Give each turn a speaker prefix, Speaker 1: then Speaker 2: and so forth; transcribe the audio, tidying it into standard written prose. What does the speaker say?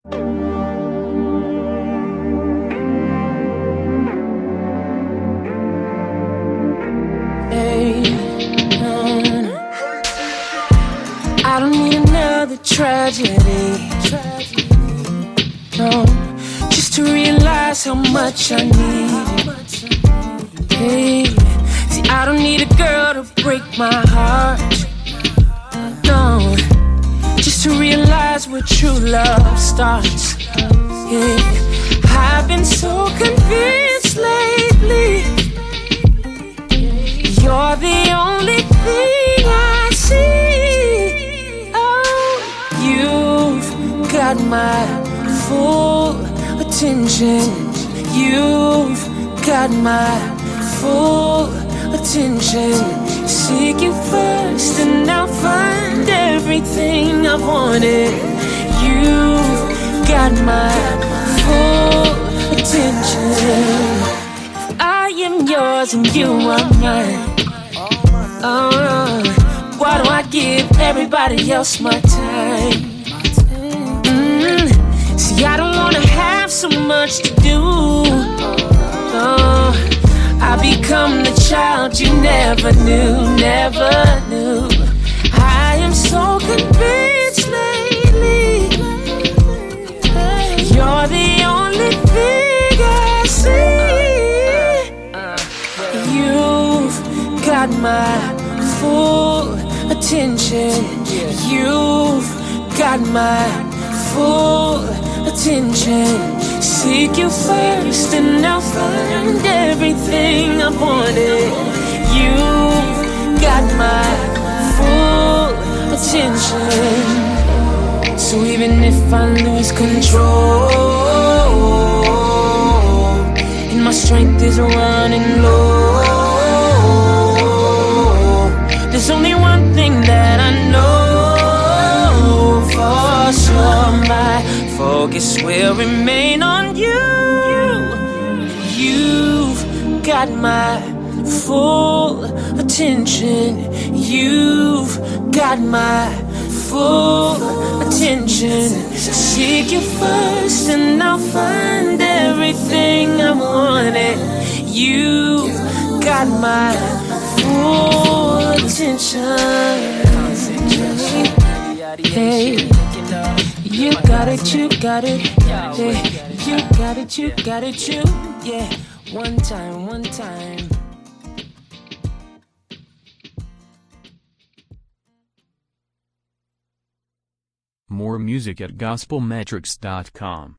Speaker 1: I don't need another tragedy, no, just to realize how much I need it. Hey, see, I don't need a girl to break my heart, no, just to realize where true love starts. Yeah, I've been so convinced lately, you're the only thing I see. You've got my full attention. You've got my full attention. Seek you first and I'll find everything I wanted. You've got my full attention. I am yours and you are mine. Why do I give everybody else my time? See, I don't wanna have so much to do. I become the child you never knew, never knew. I am so convinced lately, you're the only thing I see. You've got my full attention. You've got my full attention. Seek you first and I'll find everything I wanted. You've got my full attention. So even if I lose control and my strength is running low, there's only one thing that I know for sure. My focus will remain on you. You've got my full attention. You've got my full attention. Seek you first and I'll find everything I wanted. You've got my full attention. Hey, you got it, you got it. Hey, you got it, you got it, you. Yeah, one time, one time.
Speaker 2: More music at gospelmetrics.com.